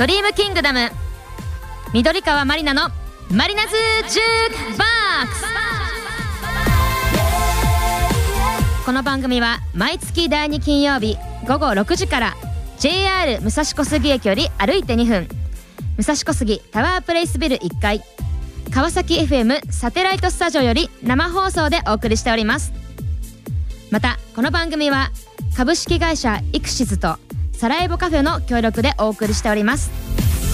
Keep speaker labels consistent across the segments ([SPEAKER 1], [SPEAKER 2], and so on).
[SPEAKER 1] ドリームキングダム、緑川まりなのマリナズジュークボックス。この番組は毎月第2金曜日午後6時から JR 武蔵小杉駅より歩いて2分、武蔵小杉タワープレイスビル1階、川崎 FM サテライトスタジオより生放送でお送りしております。またこの番組は株式会社イクシズとサラエボカフェの協力でお送りしております。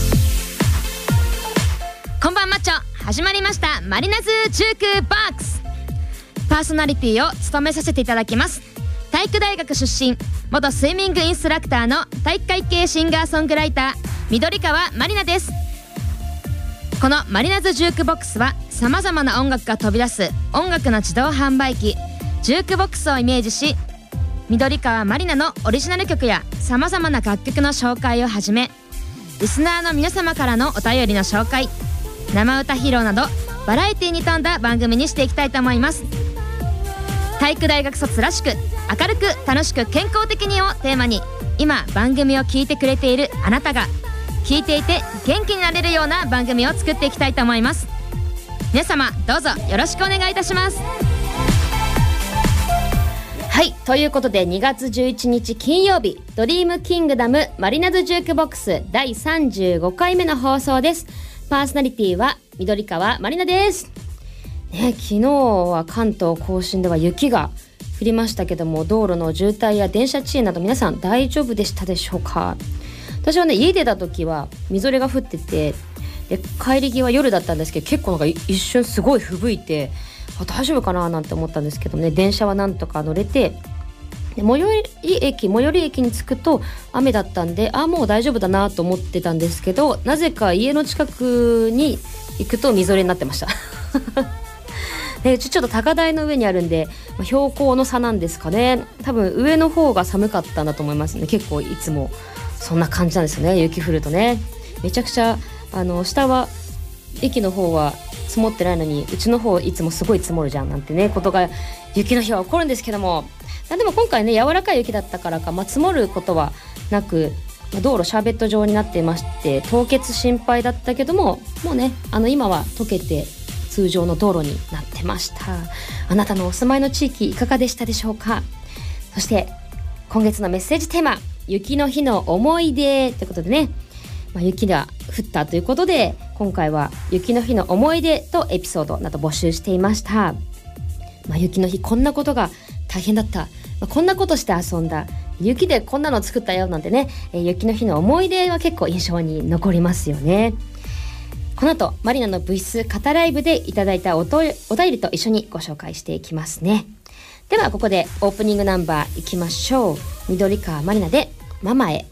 [SPEAKER 1] こんばんマッチョ、始まりましたマリナズジュークボックス。パーソナリティを務めさせていただきます体育大学出身、元スイミングインストラクターの体育会系シンガーソングライター緑川まりなです。このマリナズジュークボックスはさまざまな音楽が飛び出す音楽の自動販売機ジュークボックスをイメージし、緑川まりなのオリジナル曲やさまざまな楽曲の紹介をはじめ、リスナーの皆様からのお便りの紹介、生歌披露などバラエティに富んだ番組にしていきたいと思います。体育大学卒らしく明るく楽しく健康的にをテーマに、今番組を聞いてくれているあなたが聞いていて元気になれるような番組を作っていきたいと思います。皆様どうぞよろしくお願いいたします。はい、ということで2月11日金曜日、ドリームキングダムマリナズジュークボックス第35回目の放送です。パーソナリティは緑川まりなです、ね、昨日は関東甲信では雪が降りましたけども、道路の渋滞や電車遅延など皆さん大丈夫でしたでしょうか。私はね、家出た時はみぞれが降ってて、で帰り際夜だったんですけど、結構なんか一瞬すごい吹雪いて、大丈夫かななんて思ったんですけどね、電車はなんとか乗れて、で最寄り駅に着くと雨だったんで、もう大丈夫だなと思ってたんですけど、なぜか家の近くに行くとみぞれになってましたでちょっと高台の上にあるんで、標高の差なんですかね、多分上の方が寒かったんだと思いますね。結構いつもそんな感じなんですよね、雪降るとね。めちゃくちゃ下は駅の方は積もってないのに、うちの方いつもすごい積もるじゃんなんてねことが雪の日は起こるんですけども、でも今回ね柔らかい雪だったからか、積もることはなく、道路シャーベット状になっていまして、凍結心配だったけども、もうね今は溶けて通常の道路になってました。あなたのお住まいの地域いかがでしたでしょうか。そして今月のメッセージテーマ、雪の日の思い出ということでね、雪が降ったということで、今回は雪の日の思い出とエピソードなど募集していました。雪の日こんなことが大変だった、こんなことして遊んだ、雪でこんなの作ったよなんてね、雪の日の思い出は結構印象に残りますよね。この後マリナのブイスカタライブでいただいたお便りと一緒にご紹介していきますね。ではここでオープニングナンバーいきましょう。緑川まりなでママへ。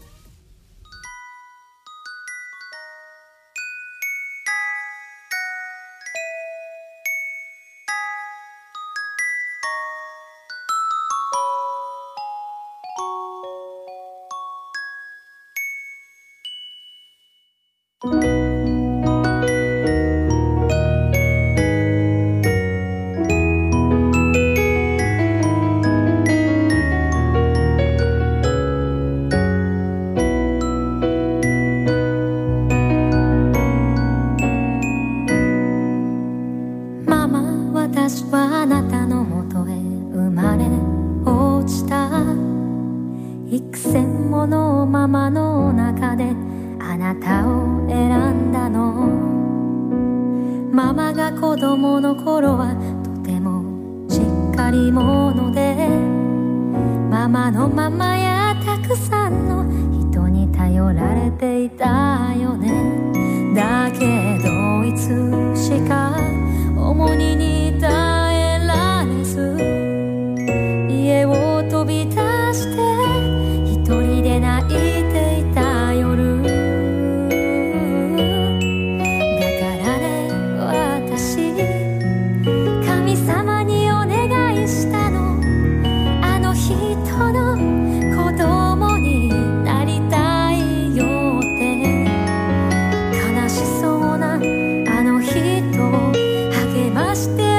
[SPEAKER 2] して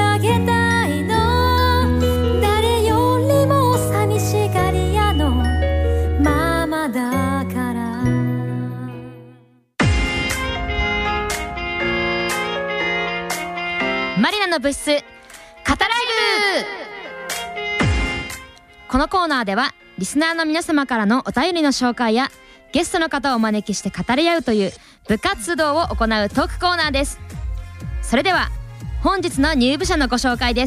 [SPEAKER 1] の物質カタライブ。このコーナーではリスナーの皆様からのお便りの紹介やゲストの方をお招きして語り合うという部活動を行うトークコーナーです。それでは本日の入部者のご紹介です。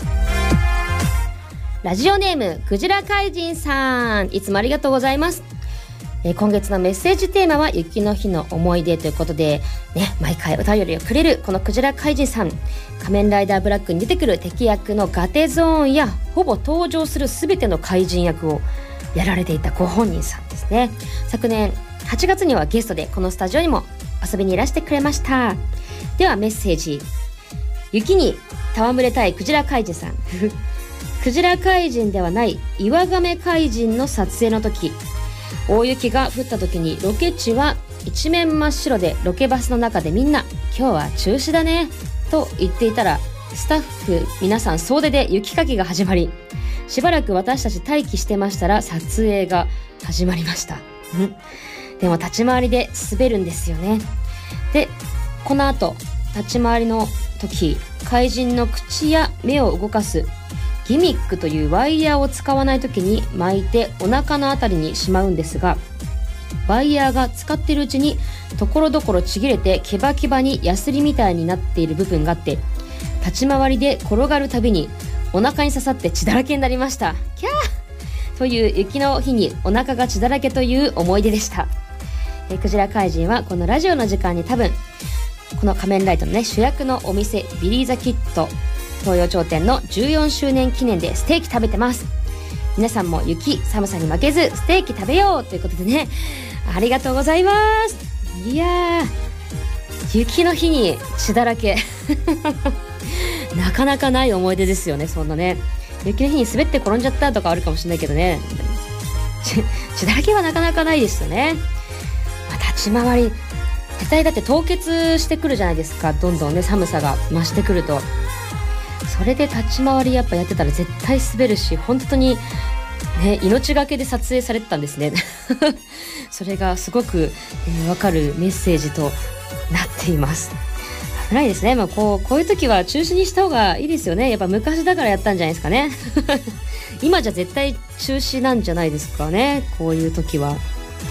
[SPEAKER 1] ラジオネームクジラ怪人さん、いつもありがとうございます。今月のメッセージテーマは雪の日の思い出ということで、毎回お便りをくれるこのクジラ怪人さん、仮面ライダーブラックに出てくる敵役のガテゾーンやほぼ登場する全ての怪人役をやられていたご本人さんですね。昨年8月にはゲストでこのスタジオにも遊びにいらしてくれました。ではメッセージ。雪に戯れたいクジラ怪人さんクジラ怪人ではない岩亀怪人の撮影の時、大雪が降った時にロケ地は一面真っ白で、ロケバスの中でみんな今日は中止だねと言っていたら、スタッフ皆さん総出で雪かきが始まり、しばらく私たち待機してましたら撮影が始まりました。でも立ち回りで滑るんですよね。でこの後立ち回りの時、怪人の口や目を動かすギミックというワイヤーを使わない時に巻いてお腹のあたりにしまうんですが、ワイヤーが使っているうちにところどころちぎれてケバケバにヤスリみたいになっている部分があって、立ち回りで転がるたびにお腹に刺さって血だらけになりました。キャーという雪の日にお腹が血だらけという思い出でした。クジラ怪人はこのラジオの時間に多分この仮面ライダーの主役のお店ビリーザキッド東洋町店の14周年記念でステーキ食べてます。皆さんも雪寒さに負けずステーキ食べようということでね、ありがとうございます。いやー、雪の日に血だらけなかなかない思い出ですよね。そんなね、雪の日に滑って転んじゃったとかあるかもしれないけどね、血だらけはなかなかないですよね。立ち回り絶対だって凍結してくるじゃないですか。どんどんね寒さが増してくると、それで立ち回りやっぱやってたら絶対滑るし、本当にね命がけで撮影されてたんですねそれがすごく、分かるメッセージとなっています。危ないですね。こういう時は中止にした方がいいですよね。やっぱ昔だからやったんじゃないですかね今じゃ絶対中止なんじゃないですかね、こういう時は。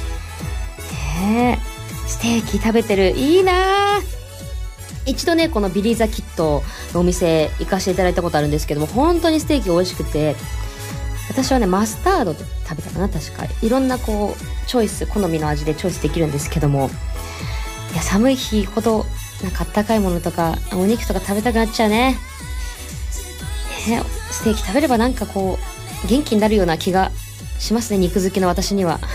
[SPEAKER 1] ステーキ食べてる、いいな。一度ねこのビリーザキッドのお店行かせていただいたことあるんですけども、本当にステーキ美味しくて、私はねマスタードで食べたかな、確か。いろんなチョイス、好みの味でチョイスできるんですけども、いや寒い日ほどなんかあったかいものとかお肉とか食べたくなっちゃうね。ステーキ食べればなんか元気になるような気がしますね、肉好きの私には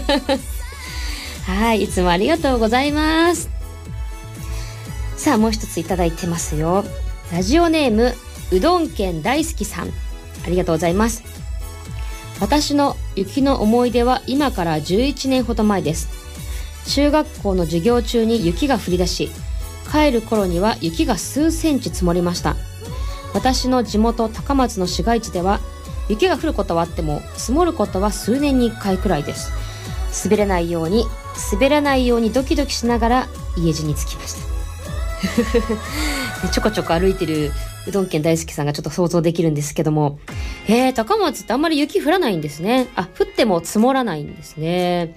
[SPEAKER 1] はい、いつもありがとうございます。さあもう一ついただいてますよ。ラジオネームうどん県大好きさん、ありがとうございます。私の雪の思い出は今から11年ほど前です。中学校の授業中に雪が降り出し、帰る頃には雪が数センチ積もりました。私の地元高松の市街地では雪が降ることはあっても積もることは数年に1回くらいです。滑らないようにドキドキしながら家路に着きましたちょこちょこ歩いてるうどん県大好きさんがちょっと想像できるんですけども、高松ってあんまり雪降らないんですね。降っても積もらないんですね。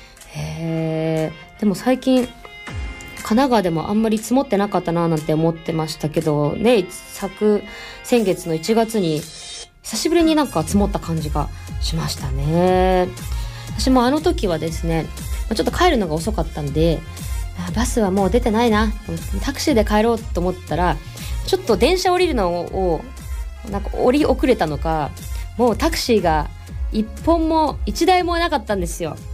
[SPEAKER 1] でも最近神奈川でもあんまり積もってなかったななんて思ってましたけどね、先月の1月に久しぶりになんか積もった感じがしましたね。私もあの時はですね、ちょっと帰るのが遅かったんで、バスはもう出てないな、タクシーで帰ろうと思ったら、ちょっと電車降りるのをなんか降り遅れたのか、もうタクシーが1台もなかったんですよ。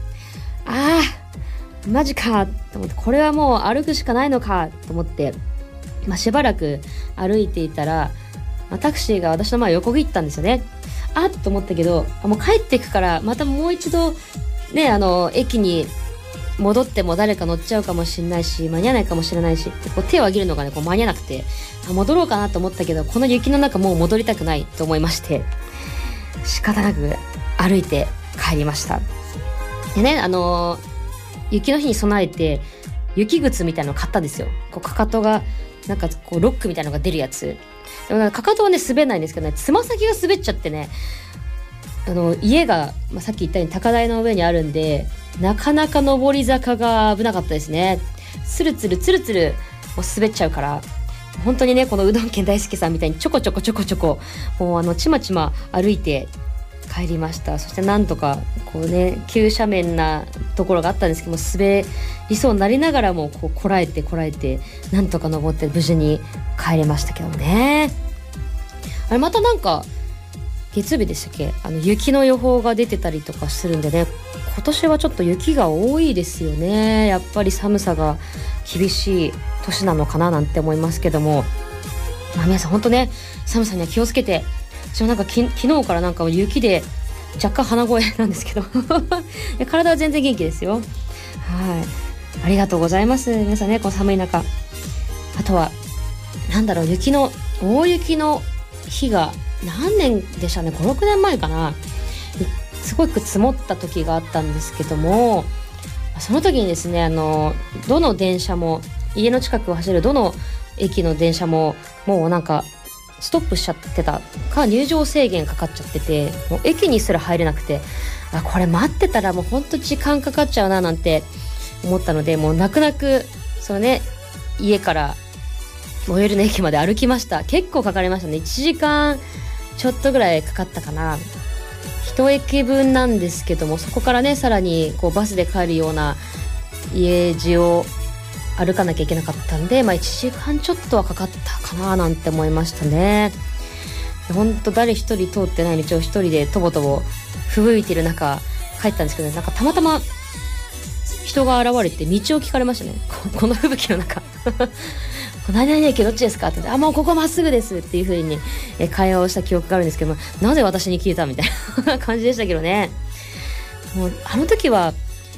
[SPEAKER 1] マジかと思って、これはもう歩くしかないのかと思って、しばらく歩いていたら、タクシーが私の前を横切ったんですよね。と思ったけど、もう帰ってくからまたもう一度ね、駅に戻っても誰か乗っちゃうかもしれないし、間に合わないかもしれないしって手を挙げるのがね間に合わなくて、戻ろうかなと思ったけど、この雪の中もう戻りたくないと思いまして、仕方なく歩いて帰りました。でね、雪の日に備えて雪靴みたいなのを買ったんですよ。かかとがなんかこうロックみたいなのが出るやつ。でもかかとはね滑んないんですけどね、つま先が滑っちゃってね、家が、さっき言ったように高台の上にあるんで、なかなか上り坂が危なかったですね。つるつるもう滑っちゃうから、本当にね、このうどん県大好きさんみたいにちょこちょこもうちまちま歩いて帰りました。そしてなんとかこうね、急斜面なところがあったんですけども、滑りそうになりながらもこうこらえてなんとか登って無事に帰れましたけどね。あれまたなんか月曜日でしたっけ、雪の予報が出てたりとかするんでね、今年はちょっと雪が多いですよね。やっぱり寒さが厳しい年なのかななんて思いますけども、皆さん本当ね、寒さには気をつけて。私もなんか昨日からなんか雪で若干鼻声なんですけど体は全然元気ですよ。はい、ありがとうございます皆さんね、この寒い中。あとはなんだろう、大雪の日が何年でしたね、5、6年前かな、すごく積もった時があったんですけども、その時にですね、どの電車も、家の近くを走るどの駅の電車ももうなんかストップしちゃってたか、入場制限かかっちゃってて、もう駅にすら入れなくて、これ待ってたらもうほんと時間かかっちゃうななんて思ったので、もう泣く泣くそのね、家から最寄りの駅まで歩きました。結構かかりましたね。1時間ちょっとぐらいかかったかな。1駅分なんですけども、そこからねさらにこうバスで帰るような家路を歩かなきゃいけなかったんで、1時間ちょっとはかかったかななんて思いましたね。ほんと誰一人通ってない道を一人でとぼとぼ吹雪いてる中帰ったんですけど、なんかたまたま人が現れて道を聞かれましたね。この吹雪の中何々駅どっちですかって言って、もうここまっすぐですっていう風に会話をした記憶があるんですけども、なぜ私に聞いたみたいな感じでしたけどね。もうあの時は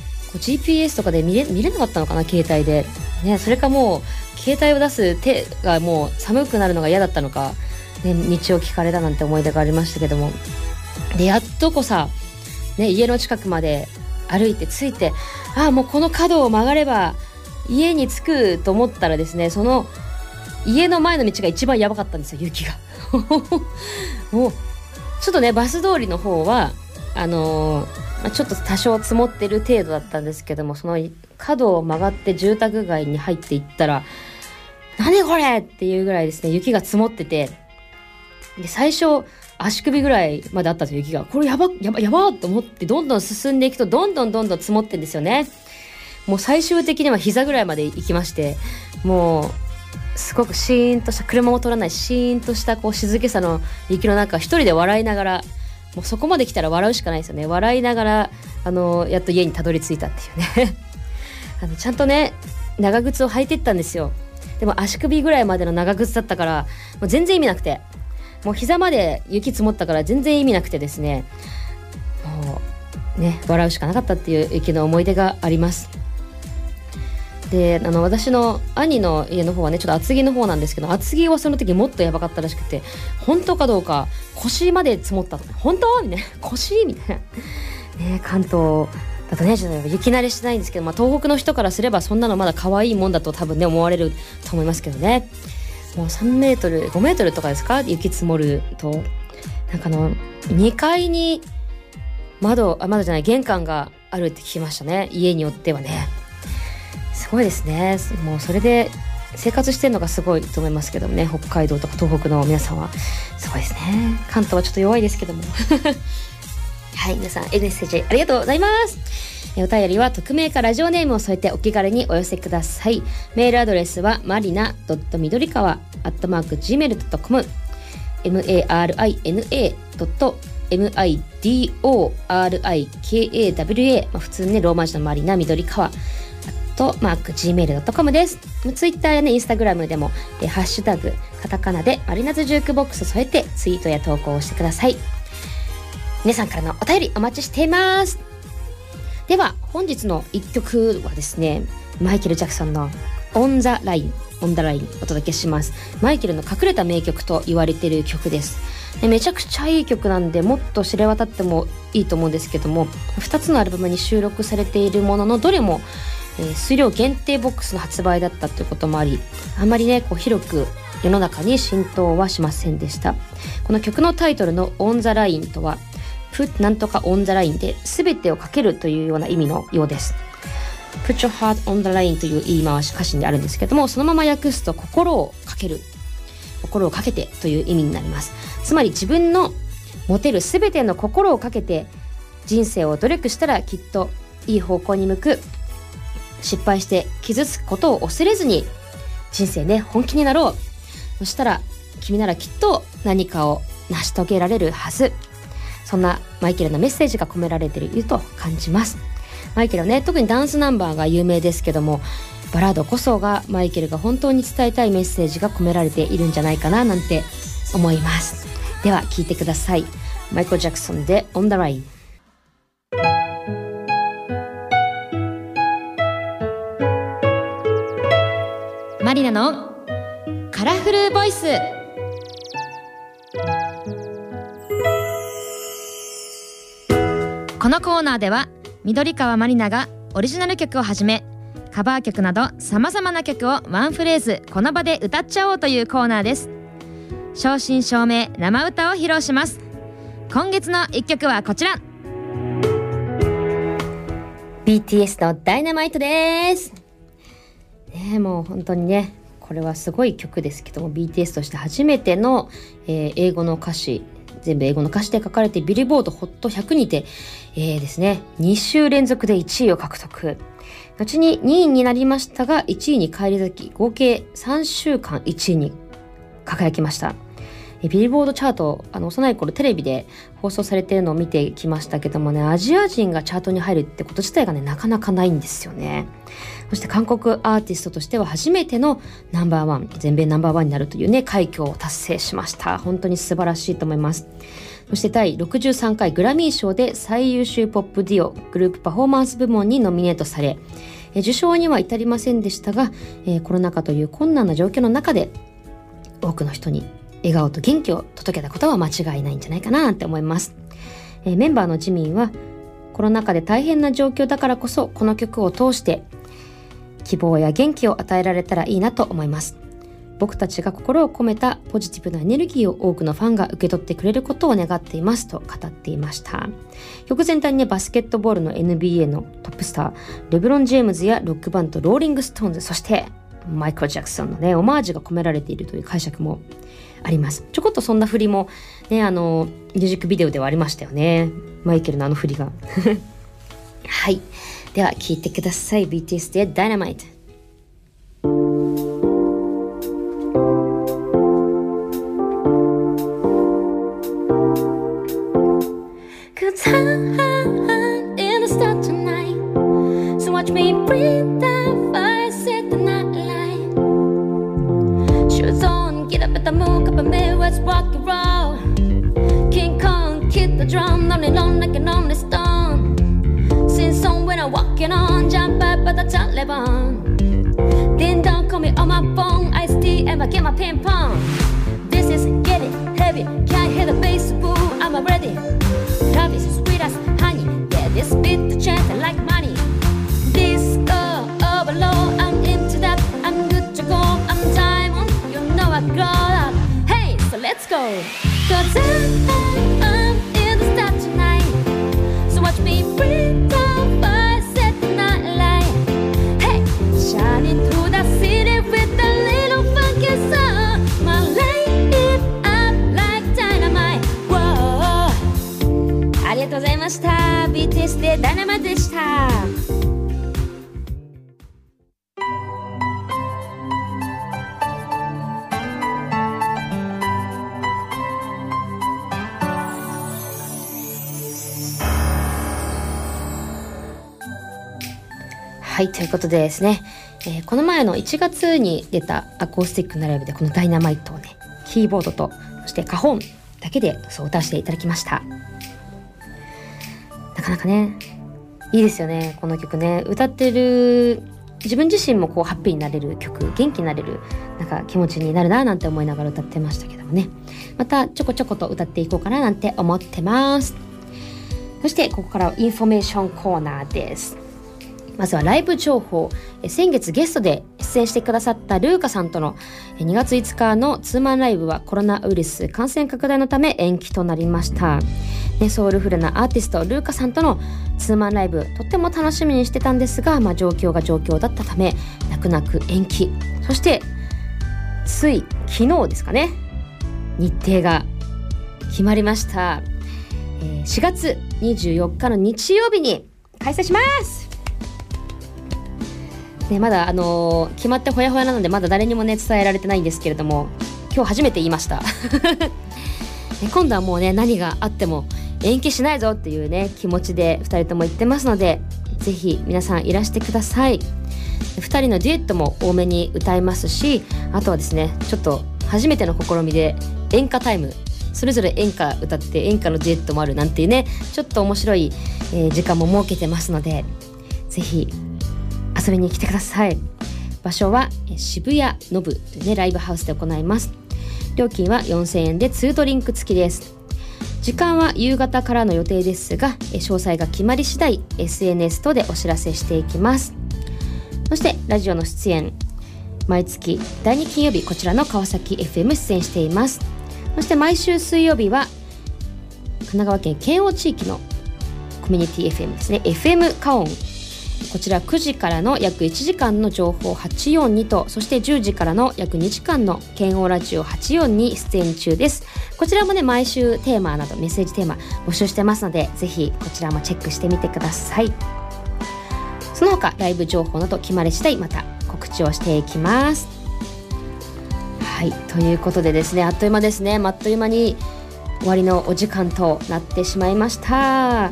[SPEAKER 1] GPS とかで見れなかったのかな、携帯でね。それかもう携帯を出す手がもう寒くなるのが嫌だったのか、ね、道を聞かれたなんて思い出がありましたけども、でやっと家の近くまで歩いて着いて、もうこの角を曲がれば家に着くと思ったらですね、その家の前の道が一番やばかったんですよ、雪がもうちょっとね、バス通りの方はちょっと多少積もってる程度だったんですけども、その角を曲がって住宅街に入っていったら、何これっていうぐらいですね、雪が積もってて、で最初足首ぐらいまであったんですよ、雪が。これやばと思って、どんどん進んでいくとどんどん積もってんですよね。もう最終的には膝ぐらいまで行きまして、もうすごくシーンとした、車も通らないシーンとしたこう静けさの雪の中、一人で笑いながら、もうそこまで来たら笑うしかないですよね。笑いながらやっと家にたどり着いたっていうねちゃんとね長靴を履いてったんですよ。でも足首ぐらいまでの長靴だったから、もう全然意味なくて、もう膝まで雪積もったから全然意味なくてですね、もうね笑うしかなかったっていう雪の思い出があります。で私の兄の家の方はね、ちょっと厚木の方なんですけど、厚木はその時もっとやばかったらしくて、本当かどうか腰まで積もったとか、本当みたいな、腰みたいなね。関東だとねちょっと雪慣れしてないんですけど、東北の人からすればそんなのまだ可愛いもんだと多分ね思われると思いますけどね。もう3メートル5メートルとかですか、雪積もると。なんか2階に窓じゃない、玄関があるって聞きましたね、家によってはね。すごいですね。もうそれで生活してるのがすごいと思いますけどもね、北海道とか東北の皆さんはすごいですね。関東はちょっと弱いですけどもはい、皆さんメッセージありがとうございます。お便りは匿名かラジオネームを添えてお気軽にお寄せください。メールアドレスはmarina.midorikawa@gmail.com marina.midorikawa、普通にねローマ字のマリナ緑川@gmail.com です。ツイッターやねインスタグラムでもハッシュタグカタカナでマリナズジュークボックス添えてツイートや投稿をしてください。皆さんからのお便りお待ちしています。では本日の1曲はですね、マイケル・ジャクソンのオン・ザ・ラインお届けします。マイケルの隠れた名曲と言われている曲です。めちゃくちゃいい曲なんで、もっと知れ渡ってもいいと思うんですけども、2つのアルバムに収録されているもののどれも数量限定ボックスの発売だったということもあり、あまりね広く世の中に浸透はしませんでした。この曲のタイトルの On the Line とは Put なんとか on the line で全てをかけるというような意味のようです。 Put your heart on the line という言い回し歌詞にあるんですけども、そのまま訳すと心をかける、心をかけてという意味になります。つまり自分の持てる全ての心をかけて人生を努力したらきっといい方向に向く。失敗して傷つくことを恐れずに人生ね本気になろう。そしたら君ならきっと何かを成し遂げられるはず。そんなマイケルのメッセージが込められていると感じます。マイケルはね特にダンスナンバーが有名ですけども、バラードこそがマイケルが本当に伝えたいメッセージが込められているんじゃないかななんて思います。では聴いてください。マイケル・ジャクソンで On the Line。マリナのカラフルボイス。このコーナーでは緑川マリナがオリジナル曲をはじめカバー曲などさまざまな曲をワンフレーズこの場で歌っちゃおうというコーナーです。正真正銘生歌を披露します。今月の一曲はこちら、 BTS のダイナマイトです。もう本当にねこれはすごい曲ですけども、 BTS として初めての、英語の歌詞、全部英語の歌詞で書かれてビルボード HOT100 にて、ですね2週連続で1位を獲得。後に2位になりましたが1位に返り咲き、合計3週間1位に輝きました。ビルボードチャート、幼い頃テレビで放送されているのを見てきましたけどもね、アジア人がチャートに入るってこと自体がねなかなかないんですよね。そして韓国アーティストとしては初めてのナンバーワン、全米ナンバーワンになるというね快挙を達成しました。本当に素晴らしいと思います。そして第63回グラミー賞で最優秀ポップデュオグループパフォーマンス部門にノミネートされ、受賞には至りませんでしたが、コロナ禍という困難な状況の中で多くの人に笑顔と元気を届けたことは間違いないんじゃないかなって思います。メンバーのジミンはコロナ禍で大変な状況だからこそこの曲を通して希望や元気を与えられたらいいなと思います。僕たちが心を込めたポジティブなエネルギーを多くのファンが受け取ってくれることを願っていますと語っていました。曲全体にねバスケットボールの NBA のトップスターレブロン・ジェームズやロックバンドローリング・ストーンズ、そしてマイケル・ジャクソンのねオマージュが込められているという解釈もあります。ちょこっとそんな振りもねミュージックビデオではありましたよね、マイケルの振りがはい、では聴いてください。 BTS で Dynamite。Cause I'm in the start tonight, so watch me bring the fire, set the night light. Shoes on, get up at the moon, cup of me, let's rock and roll. King Kong, hit the drum, on and on like an only stone. Sing song when I'm walking on, jump up at the Taliban. Ding dong, call me on my phone, iced tea and I get my ping pong. This is getting heavy, can't hear the bass, boo, I'm ready.Love is sweet as honey, yeah, this beat the chant like money. Disco overload, I'm into that, I'm good to go, I'm diamond, you know I glow up. Hey, so let's go. Cause I'm in the start tonight, so watch me bring the fire, set the night light. Hey, shining through the city with a little funky song. My light it up like dynamite. Whoa.ありがとうございました。 BTS でダイナマイトでした。はい、ということでですね、この前の1月に出たアコースティックなライブでこのダイナマイトをねキーボードとそしてカホンだけでそう歌わせていただきました。なかなかねいいですよねこの曲ね。歌ってる自分自身もこうハッピーになれる曲、元気になれるなんか気持ちになるななんて思いながら歌ってましたけどもね、またちょこちょこと歌っていこうかななんて思ってます。そしてここからはインフォメーションコーナーです。 まずはライブ情報。先月ゲストで出演してくださったルーカさんとの2月5日のツーマンライブはコロナウイルス感染拡大のため延期となりました。ソウルフルなアーティストルーカさんとのツーマンライブ、とっても楽しみにしてたんですが、状況が状況だったため泣く泣く延期。そしてつい昨日ですかね、日程が決まりました。4月24日の日曜日に開催します。まだ決まってほやほやなのでまだ誰にもね伝えられてないんですけれども、今日初めて言いました今度はもうね、何があっても延期しないぞっていうね気持ちで2人とも言ってますので、ぜひ皆さんいらしてください。2人のデュエットも多めに歌いますし、あとはですね、ちょっと初めての試みで演歌タイム、それぞれ演歌歌って演歌のデュエットもあるなんていうね、ちょっと面白い、時間も設けてますので、ぜひ遊びに来てください。場所は渋谷ノブというねライブハウスで行います。料金は4000円で2ドリンク付きです。時間は夕方からの予定ですが、詳細が決まり次第 SNS 等でお知らせしていきます。そしてラジオの出演、毎月第2金曜日こちらの川崎 FM 出演しています。そして毎週水曜日は神奈川県県央地域のコミュニティ FM ですね、 FM カオン、こちら9時からの約1時間の情報842と、そして10時からの約2時間の県央ラジオ84に出演中です。こちらもね、毎週テーマなどメッセージテーマ募集してますので、ぜひこちらもチェックしてみてください。その他ライブ情報など決まり次第また告知をしていきます。はい、ということでですね、あっという間ですね。あっという間に終わりのお時間となってしまいました。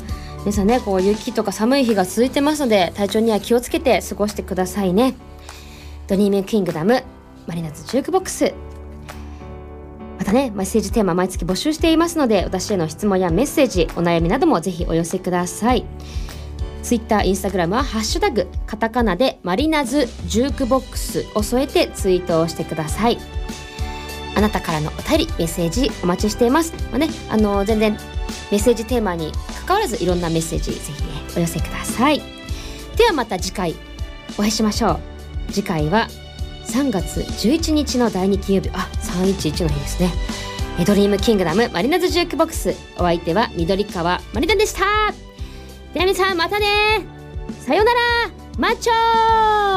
[SPEAKER 1] 皆さんね、雪とか寒い日が続いてますので、体調には気をつけて過ごしてくださいね。ドリームキングダムマリナズジュークボックス、またねメッセージテーマ毎月募集していますので、私への質問やメッセージ、お悩みなどもぜひお寄せください。ツイッター、インスタグラムはハッシュタグカタカナでマリナズジュークボックスを添えてツイートをしてください。あなたからのお便りメッセージお待ちしています。全然メッセージテーマに関わらずいろんなメッセージぜひねお寄せください。ではまた次回お会いしましょう。次回は3月11日の第2金曜日、311の日ですね。ドリームキングダムマリナズジュークボックス、お相手は緑川マリナでした。では皆さんまたね、さようなら、マッチョー。